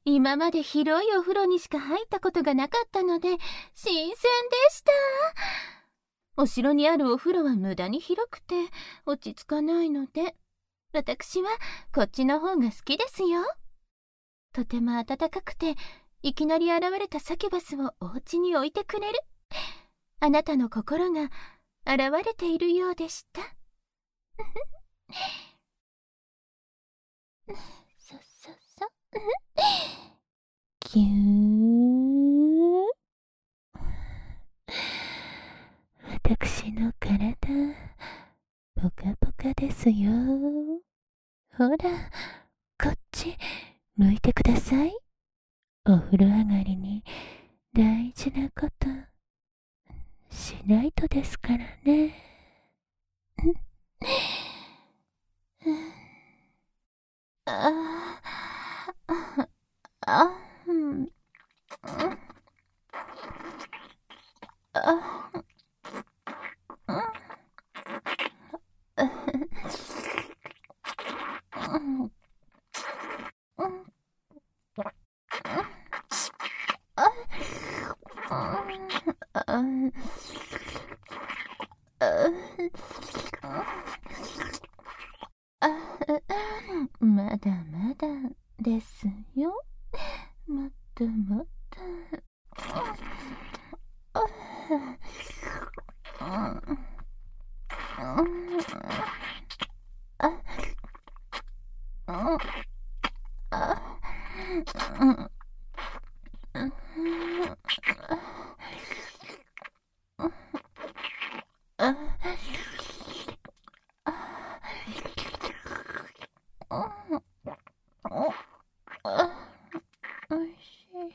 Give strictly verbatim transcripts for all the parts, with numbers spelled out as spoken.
今まで広いお風呂にしか入ったことがなかったので、新鮮でした。お城にあるお風呂は無駄に広くて落ち着かないので、私はこっちの方が好きですよ。とても暖かくて、いきなり現れたサキュバスをお家に置いてくれる。あなたの心が現れているようでした。そそそキュー。私の体ポカポカですよ。ほら、こっち向いてください。お風呂上がりに大事なことしないとですからね。あああうんあまだまだですよ。もっともっと。おいしい。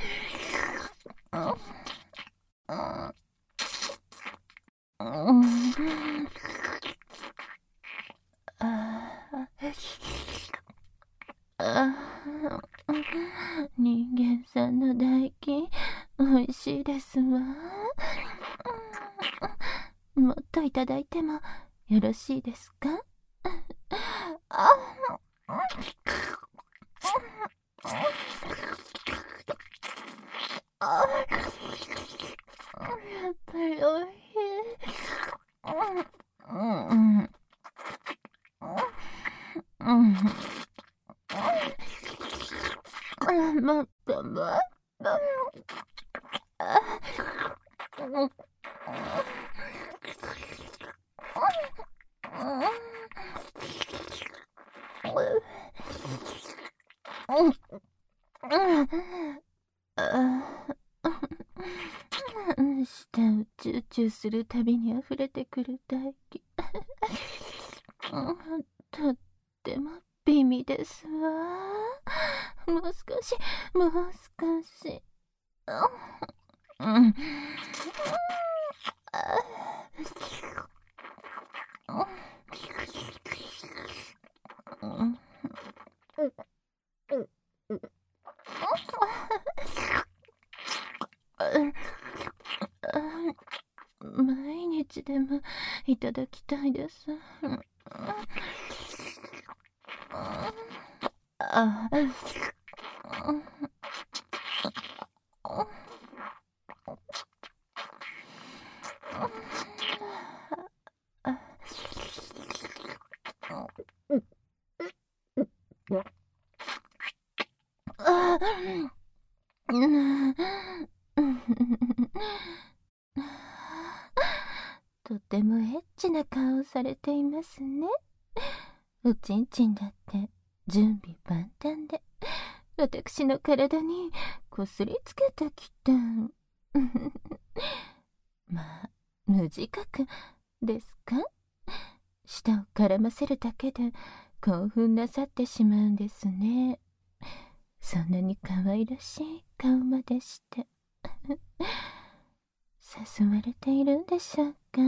人間さんの唾液おいしいですわ。もっといただいてもよろしいですか？あやっぱりおいしい。うんうんうんもっともっと。舌をチューチューするたびに溢れてくる唾液。とっても美味ですわ。もう少し、もう少し。うん毎日でもいただきたいです。あとてもエッチな顔をされていますね。おちんちんだって準備万端で私の体にこすりつけてきた。まあ無自覚ですか？舌を絡ませるだけで興奮なさってしまうんですね。そんなに可愛らしい顔までして誘われているんでしょうか。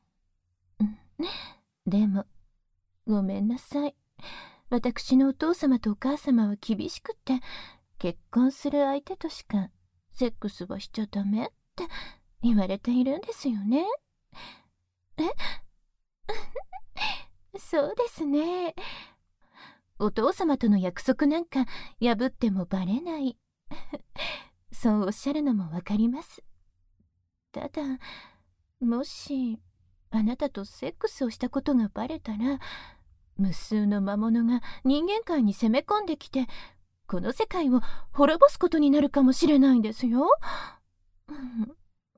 でもごめんなさい。私のお父様とお母様は厳しくて、結婚する相手としかセックスはしちゃダメって言われているんですよね。えそうですね。 お父様との約束なんか破ってもバレない。そうおっしゃるのもわかります。ただ、もしあなたとセックスをしたことがバレたら、無数の魔物が人間界に攻め込んできて、この世界を滅ぼすことになるかもしれないんですよ。うん、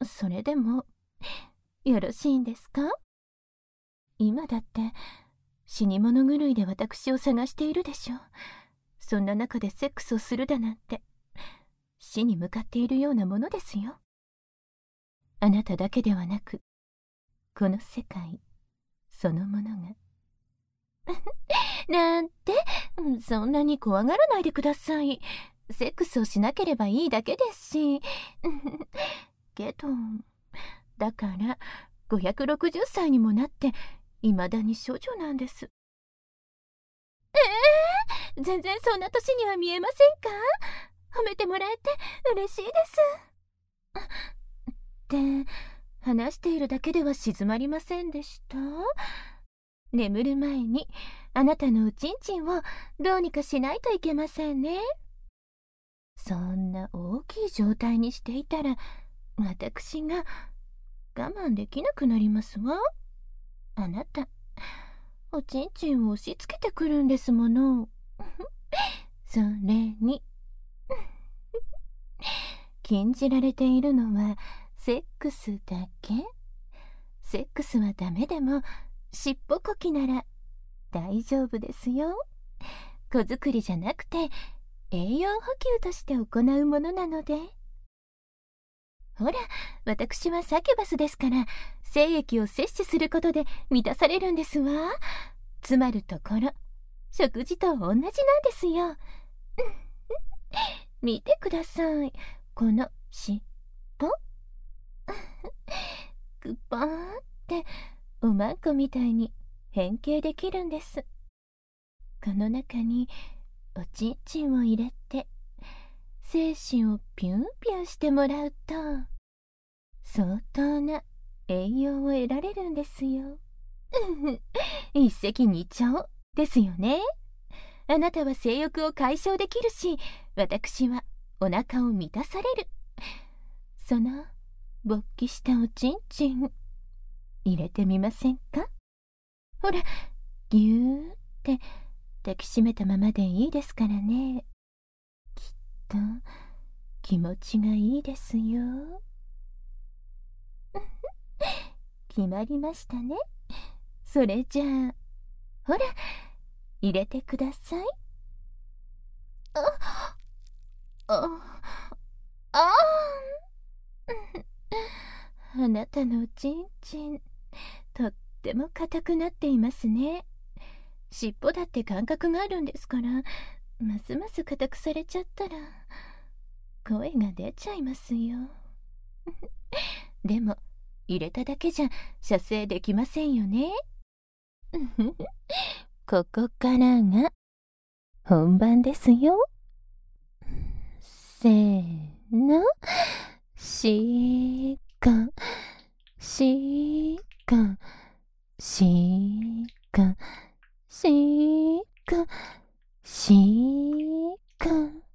それでもよろしいんですか？今だって死に物狂いで私を探しているでしょう。そんな中でセックスをするだなんて、死に向かっているようなものですよ。あなただけではなく、この世界そのものが。なんて、そんなに怖がらないでください。セックスをしなければいいだけですし。けど、だからごひゃくろくじゅっさいにもなっていまだに処女なんです。ええー、全然そんな年には見えませんか？褒めてもらえて嬉しいです。って話しているだけでは静まりませんでした？眠る前にあなたのおちんちんをどうにかしないといけませんね。そんな大きい状態にしていたら私が我慢できなくなりますわ。あなたおちんちんを押し付けてくるんですもの。それに禁じられているのはセックスだけ。セックスはダメでも尻尾こきなら大丈夫ですよ。子作りじゃなくて栄養補給として行うものなので。ほら、私はサキュバスですから、精液を摂取することで満たされるんですわ。つまるところ、食事と同じなんですよ。見てください、この尻尾。くぽーっておまんこみたいに変形できるんです。この中におちんちんを入れて精子をピュンピュンしてもらうと相当な栄養を得られるんですよ。一石二鳥ですよね。あなたは性欲を解消できるし、私はお腹を満たされる。その勃起したおちんちん入れてみませんか？ほら、ぎゅーって抱きしめたままでいいですからね。きっと気持ちがいいですよ。決まりましたね。それじゃあ、ほら、入れてください。あ、あ、ああなたのおちんちん、とっても硬くなっていますね。尻尾だって感覚があるんですから、ますます硬くされちゃったら声が出ちゃいますよ。でも入れただけじゃ射精できませんよね。ここからが本番ですよ。せーの、しーかしーかしーかしーかしーか。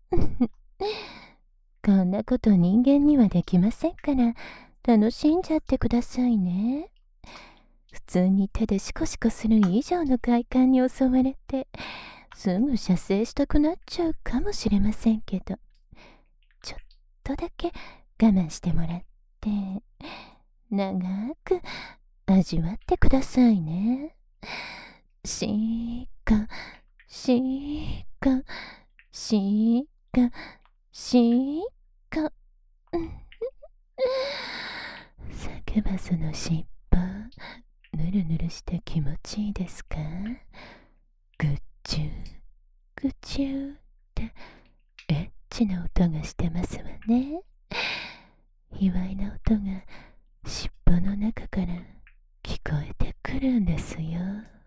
こんなこと人間にはできませんから楽しんじゃってくださいね。普通に手でシコシコする以上の快感に襲われてすぐ射精したくなっちゃうかもしれませんけど、ちょっとだけ我慢してもらって長く味わってくださいね。しーかしーかしーかしーか。サキュバスの尻尾ぬるぬるして気持ちいいですか？ぐっちゅーぐちゅーってエッチな音がしてますわね。卑猥な音が尻尾の中から聞こえてくるんですよ。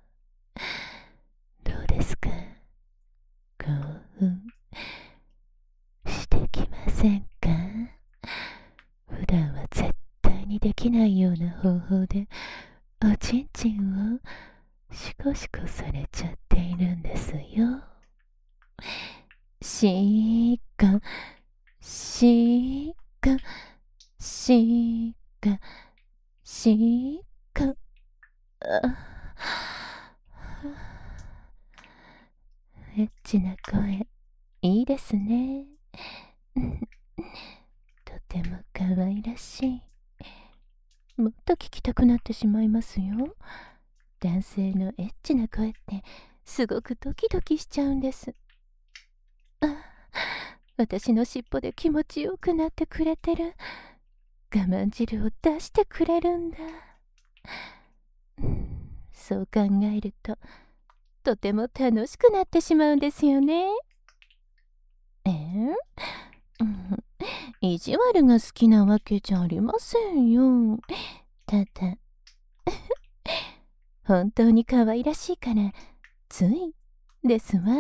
どうですか？興奮してきませんか？普段は絶対にできないような方法でおちんちんをシコシコされちゃっているんですよ。 しかしかしかしかエッチな声いいですね。とても可愛らしい。もっと聞きたくなってしまいますよ。男性のエッチな声ってすごくドキドキしちゃうんです。あ、私の尻尾で気持ちよくなってくれてる。我慢汁を出してくれるんだ。そう考えるととても楽しくなってしまうんですよね。えー、うん、意地悪が好きなわけじゃありませんよ。ただ本当に可愛らしいからついですわ。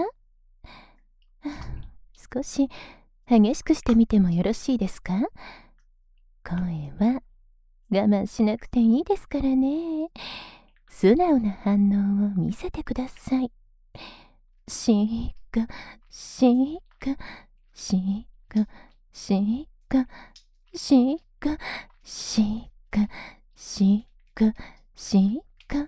少し激しくしてみてもよろしいですか？声は我慢しなくていいですからね。素直な反応を見せてください。しかしかしかしかしかしかしかしか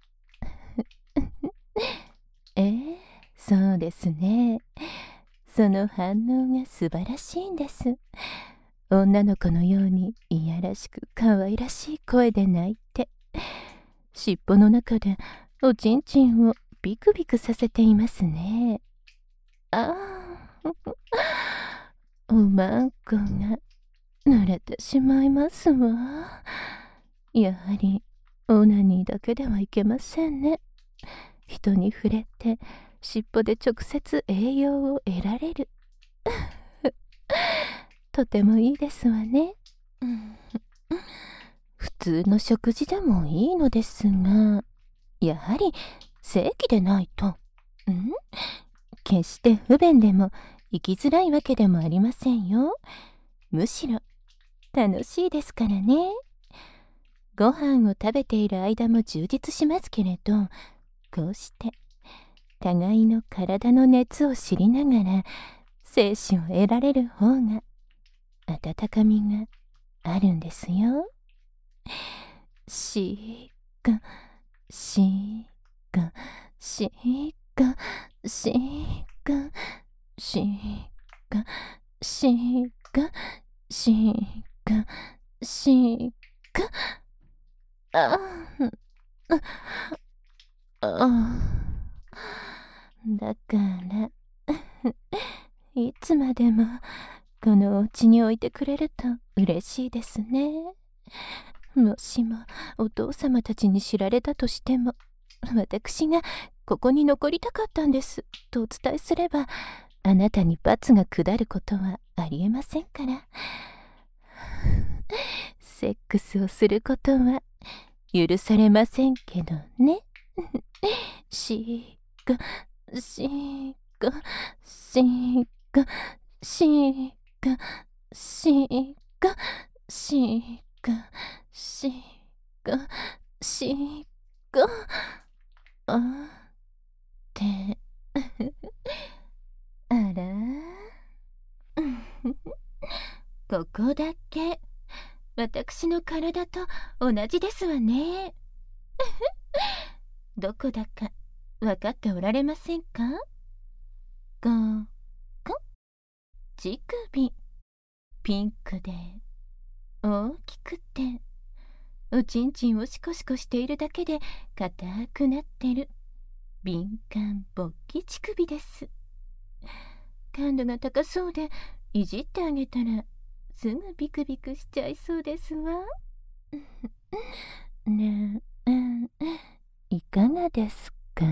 えー、そうですね。その反応が素晴らしいんです。女の子のようにいやらしく可愛らしい声で鳴いて、尻尾の中でおちんちんをビクビクさせていますね。ああ、おまんこが濡れてしまいますわ。やはりオナニーだけではいけませんね。人に触れて尻尾で直接栄養を得られる。とてもいいですわね。普通の食事でもいいのですが、やはり正規でないと、ん？決して不便でも生きづらいわけでもありませんよ。むしろ楽しいですからね。ご飯を食べている間も充実しますけれど、こうして互いの体の熱を知りながら精子を得られる方が温かみがあるんですよ。しかしかしかしかしかしかしかしかああだからいつまでもこのお家に置いてくれると嬉しいですね。もしもお父様たちに知られたとしても、私がここに残りたかったんですとお伝えすれば、あなたに罰が下ることはありえませんから。セックスをすることは許されませんけどね。しかしかしかしかしかしかしかしかあってあらここだけ私の体と同じですわね。どこだか分かっておられませんか？ここ乳首ピンクで大きくておちんちんをシコシコしているだけで硬くなってる敏感勃起乳首です。感度が高そうでいじってあげたらすぐビクビクしちゃいそうですわ。ねえ、いかがですか？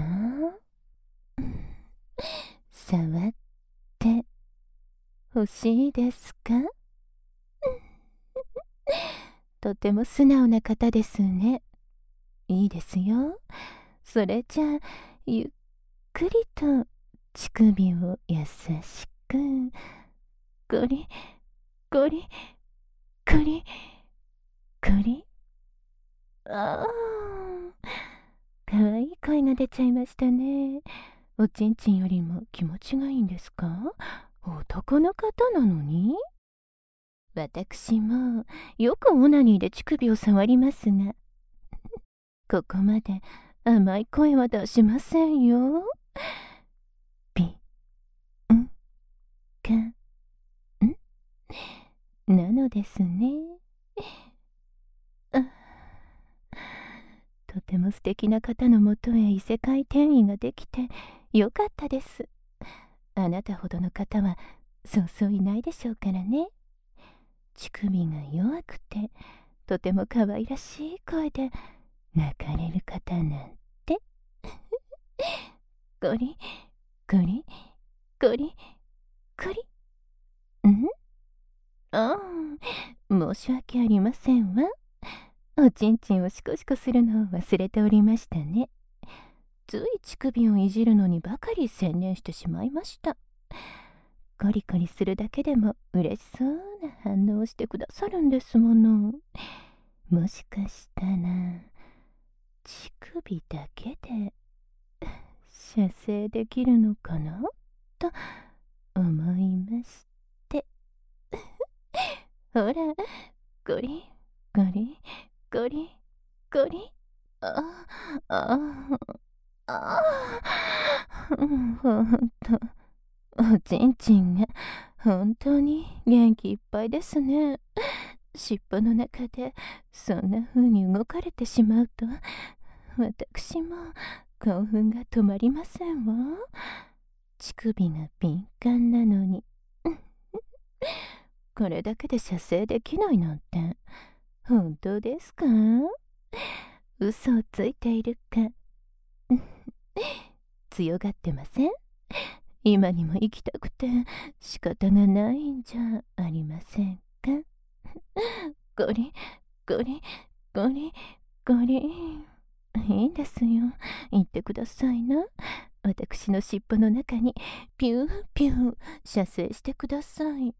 触って欲しいですか？とても素直な方ですね。いいですよ。それじゃあゆっくりと乳首を優しくゴリゴリゴリゴリ。ああ、かわいい声が出ちゃいましたね。おちんちんよりも気持ちがいいんですか？ 男の方なのに？私もよくオナニーで乳首を触りますが、ここまで甘い声は出しませんよ。ピンカンなのですね。あ、とても素敵な方のもとへ異世界転移ができてよかったです。あなたほどの方はそうそういないでしょうからね。乳首が弱くてとても可愛らしい声で泣かれる方なんて。ゴリゴリゴリゴリ。ん？ああ、申し訳ありませんわ。おちんちんをシコシコするのを忘れておりましたね。つい乳首をいじるのにばかり専念してしまいました。コリコリするだけでも嬉しそうな反応をしてくださるんですもの。もしかしたら乳首だけで射精できるのかなと思いまして。ほら、ゴリゴリゴリゴリ。ああああ、ほんとおちんちんが本当に元気いっぱいですね。尻尾の中でそんな風に動かれてしまうと私も興奮が止まりませんわ。乳首が敏感なのにこれだけで射精できないなんて本当ですか？嘘をついているか強がってません？今にも行きたくて仕方がないんじゃありませんか？ゴリゴリゴリゴリ。いいんですよ、言ってくださいな。私の尻尾の中にピューピュー射精してくださいって。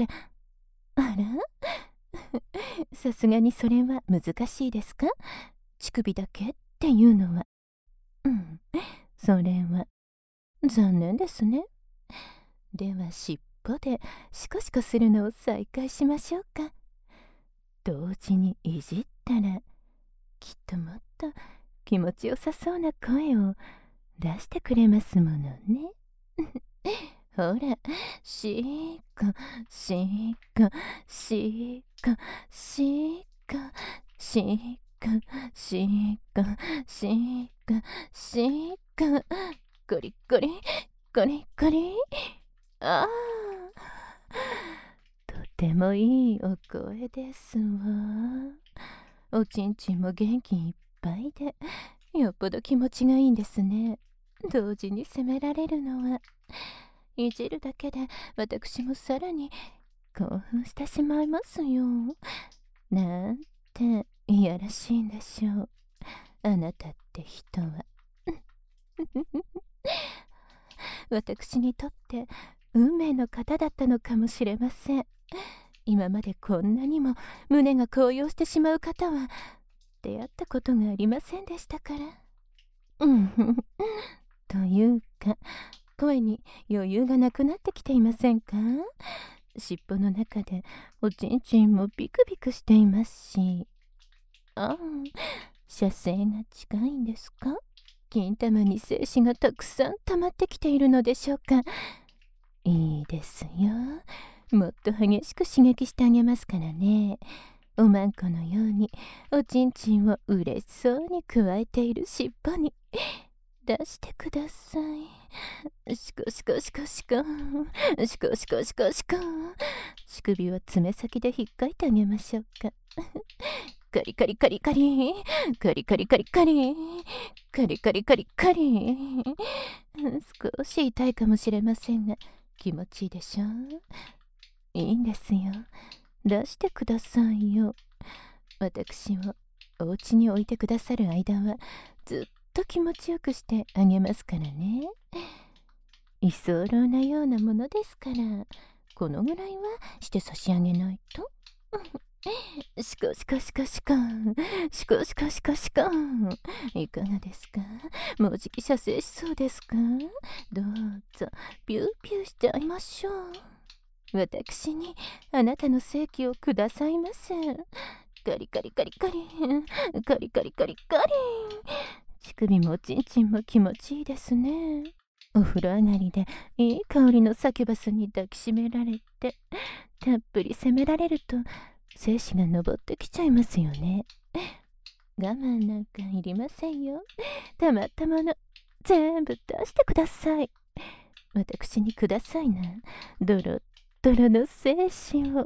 あらさすがにそれは難しいですか？乳首だけっていうのは。うん、それは残念ですね。では尻尾でシコシコするのを再開しましょうか。同時にいじったらきっともっと気持ちよさそうな声を出してくれますものね。ほら、しーこしーこしーこしーこしーこしーこしーこしーこゴリゴリゴリゴリ。ああ、とてもいいお声ですわ。おちんちんも元気いっぱいでよっぽど気持ちがいいんですね。同時に責められるのはいじるだけで私もさらに興奮してしまいますよ。なんていやらしいんでしょう、あなたって人は。私にとって運命の方だったのかもしれません。今までこんなにも胸が高揚してしまう方は出会ったことがありませんでしたから。うんというか声に余裕がなくなってきていませんか？尻尾の中でおちんちんもビクビクしていますし。ああ、射精が近いんですか？金玉に精子がたくさん溜まってきているのでしょうか？いいですよ、もっと激しく刺激してあげますからね。おまんこのようにおちんちんを嬉しそうにくわえている尻尾に出してください。シコシコシコシコシコシコシコシコ。乳首は爪先で引っかいてあげましょうか。カリカリカリカリカリカリカリカリカリカリカリカリ。少し痛いかもしれませんが気持ちいいでしょう。いいんですよ、出してくださいよ。私をお家に置いてくださる間はずっと気持ちよくしてあげますからね。居候なようなものですからこのぐらいはして差し上げないと。 しこしこしこしこしこしこしこしこ、いかがですか？もうじき射精しそうですか？どうぞピューピューしちゃいましょう。私にあなたの性器をくださいませ。カリカリカリカリカリカリカリカリ、乳首もおちんちんも気持ちいいですね。お風呂上がりでいい香りのサキュバスに抱きしめられてたっぷり責められると精子が昇ってきちゃいますよね。我慢なんかいりませんよ。たまったもの全部出してください。私にくださいな、ドロッドロの精子を。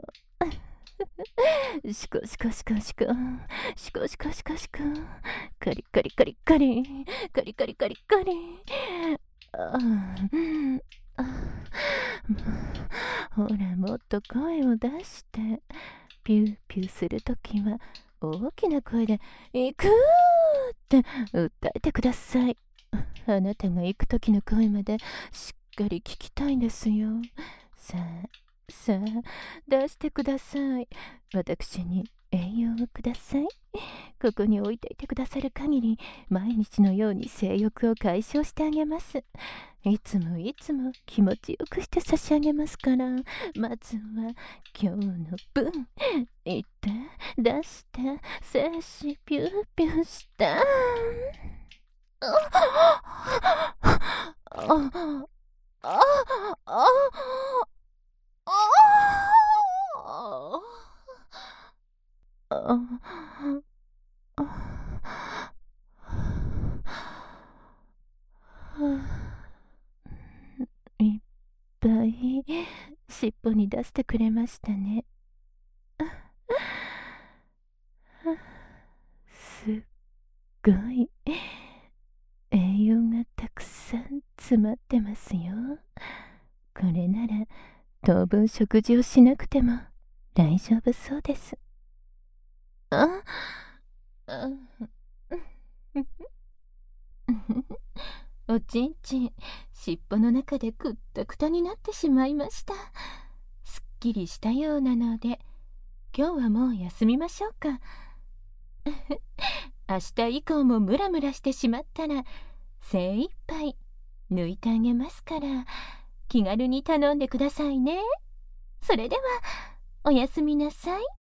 シコシコシコシコシコシコシコシコ、カリカリカリカリカリカリカリカリ、ああ、ほらもっと声を出して、ピューピューするときは大きな声で行くって訴えてください。あなたが行くときの声までしっかり聞きたいんですよ。さあさあ出してください。私に栄養をください。ここに置いていてくださる限り毎日のように性欲を解消してあげます。いつもいつも気持ちよくして差し上げますから、まずは今日の分いって出して精子ピューピューしたあああああいっぱい尻尾に出してくれましたね。すっごい栄養がたくさん詰まってますよ。これなら当分食事をしなくても大丈夫そうです。ああおちんちん尻尾の中でくったくたになってしまいました。すっきりしたようなので今日はもう休みましょうか。明日以降もムラムラしてしまったら精一杯抜いてあげますから気軽に頼んでくださいね。それではおやすみなさい。